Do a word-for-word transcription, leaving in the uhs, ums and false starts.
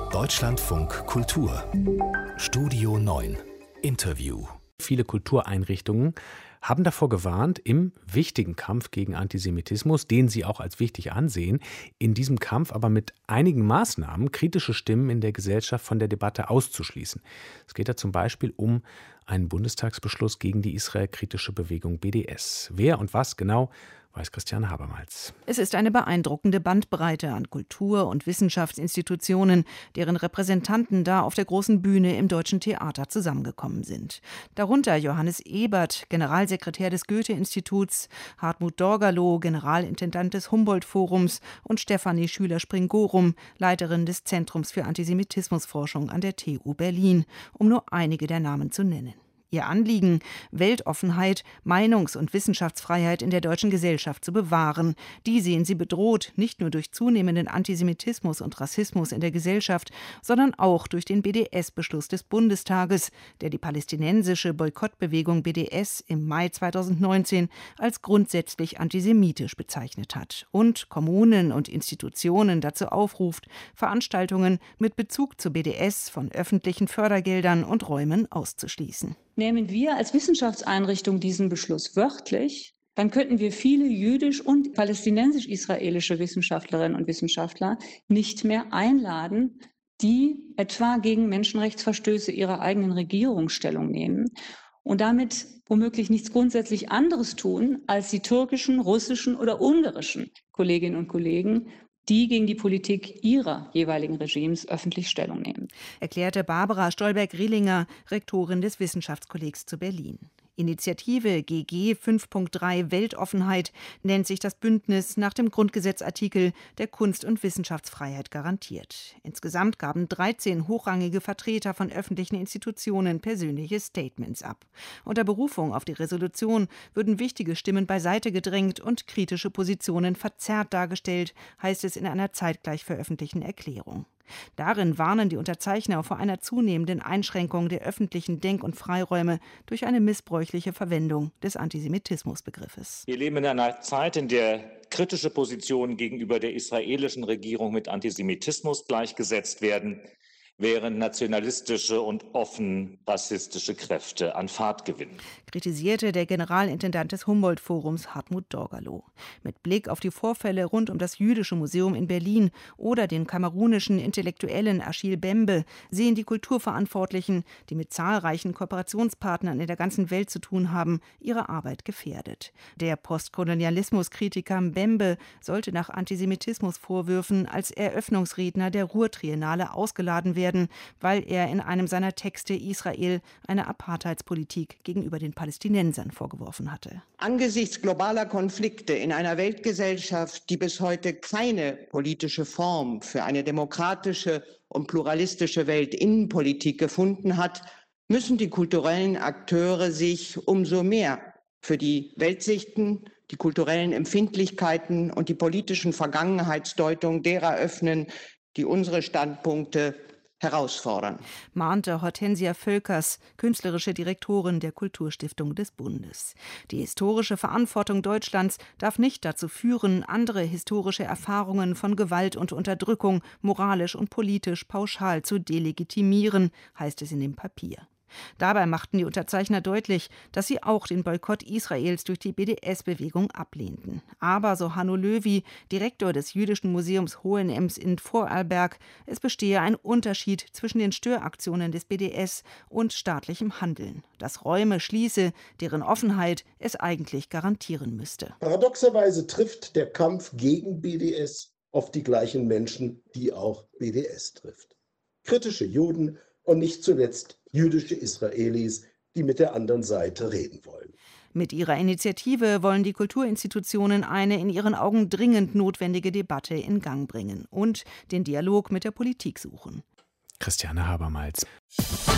Deutschlandfunk Kultur Studio neun Interview. Viele Kultureinrichtungen haben davor gewarnt, im wichtigen Kampf gegen Antisemitismus, den sie auch als wichtig ansehen, in diesem Kampf aber mit einigen Maßnahmen kritische Stimmen in der Gesellschaft von der Debatte auszuschließen. Es geht da zum Beispiel um einen Bundestagsbeschluss gegen die israelkritische Bewegung B D S. Wer und was genau, weiß Christiane Habermals. Es ist eine beeindruckende Bandbreite an Kultur- und Wissenschaftsinstitutionen, deren Repräsentanten da auf der großen Bühne im Deutschen Theater zusammengekommen sind. Darunter Johannes Ebert, Generalsekretär des Goethe-Instituts, Hartmut Dorgalow, Generalintendant des Humboldt-Forums und Stefanie Schüler-Springorum, Leiterin des Zentrums für Antisemitismusforschung an der T U Berlin, um nur einige der Namen zu nennen. Ihr Anliegen, Weltoffenheit, Meinungs- und Wissenschaftsfreiheit in der deutschen Gesellschaft zu bewahren. Die sehen sie bedroht, nicht nur durch zunehmenden Antisemitismus und Rassismus in der Gesellschaft, sondern auch durch den B D S-Beschluss des Bundestages, der die palästinensische Boykottbewegung B D S im Mai zweitausendneunzehn als grundsätzlich antisemitisch bezeichnet hat und Kommunen und Institutionen dazu aufruft, Veranstaltungen mit Bezug zu B D S von öffentlichen Fördergeldern und Räumen auszuschließen. Nehmen wir als Wissenschaftseinrichtung diesen Beschluss wörtlich, dann könnten wir viele jüdisch- und palästinensisch-israelische Wissenschaftlerinnen und Wissenschaftler nicht mehr einladen, die etwa gegen Menschenrechtsverstöße ihrer eigenen Regierung Stellung nehmen und damit womöglich nichts grundsätzlich anderes tun, als die türkischen, russischen oder ungarischen Kolleginnen und Kollegen, die gegen die Politik ihrer jeweiligen Regimes öffentlich Stellung nehmen. Erklärte Barbara Stolberg-Rehlinger, Rektorin des Wissenschaftskollegs zu Berlin. Initiative G G fünf Punkt drei Weltoffenheit nennt sich das Bündnis nach dem Grundgesetzartikel, der Kunst- und Wissenschaftsfreiheit garantiert. Insgesamt gaben dreizehn hochrangige Vertreter von öffentlichen Institutionen persönliche Statements ab. Unter Berufung auf die Resolution würden wichtige Stimmen beiseite gedrängt und kritische Positionen verzerrt dargestellt, heißt es in einer zeitgleich veröffentlichten Erklärung. Darin warnen die Unterzeichner vor einer zunehmenden Einschränkung der öffentlichen Denk- und Freiräume durch eine missbräuchliche Verwendung des Antisemitismusbegriffes. Wir leben in einer Zeit, in der kritische Positionen gegenüber der israelischen Regierung mit Antisemitismus gleichgesetzt werden, während nationalistische und offen rassistische Kräfte an Fahrt gewinnen. Kritisierte der Generalintendant des Humboldt-Forums Hartmut Dorgalow. Mit Blick auf die Vorfälle rund um das Jüdische Museum in Berlin oder den kamerunischen Intellektuellen Achille Bembe sehen die Kulturverantwortlichen, die mit zahlreichen Kooperationspartnern in der ganzen Welt zu tun haben, ihre Arbeit gefährdet. Der Postkolonialismuskritiker Bembe sollte nach Antisemitismusvorwürfen als Eröffnungsredner der Ruhr-Triennale ausgeladen werden, weil er in einem seiner Texte Israel eine Apartheidspolitik gegenüber den Palästinensern vorgeworfen hatte. Angesichts globaler Konflikte in einer Weltgesellschaft, die bis heute keine politische Form für eine demokratische und pluralistische Weltinnenpolitik gefunden hat, müssen die kulturellen Akteure sich umso mehr für die Weltsichten, die kulturellen Empfindlichkeiten und die politischen Vergangenheitsdeutungen derer öffnen, die unsere Standpunkte herausfordern, mahnte Hortensia Völkers, künstlerische Direktorin der Kulturstiftung des Bundes. Die historische Verantwortung Deutschlands darf nicht dazu führen, andere historische Erfahrungen von Gewalt und Unterdrückung moralisch und politisch pauschal zu delegitimieren, heißt es in dem Papier. Dabei machten die Unterzeichner deutlich, dass sie auch den Boykott Israels durch die B D S-Bewegung ablehnten. Aber, so Hanno Löwy, Direktor des Jüdischen Museums Hohenems in Vorarlberg, es bestehe ein Unterschied zwischen den Störaktionen des B D S und staatlichem Handeln, das Räume schließe, deren Offenheit es eigentlich garantieren müsste. Paradoxerweise trifft der Kampf gegen B D S auf die gleichen Menschen, die auch B D S trifft. Kritische Juden und nicht zuletzt jüdische Israelis, die mit der anderen Seite reden wollen. Mit ihrer Initiative wollen die Kulturinstitutionen eine in ihren Augen dringend notwendige Debatte in Gang bringen und den Dialog mit der Politik suchen. Christiane Habermals.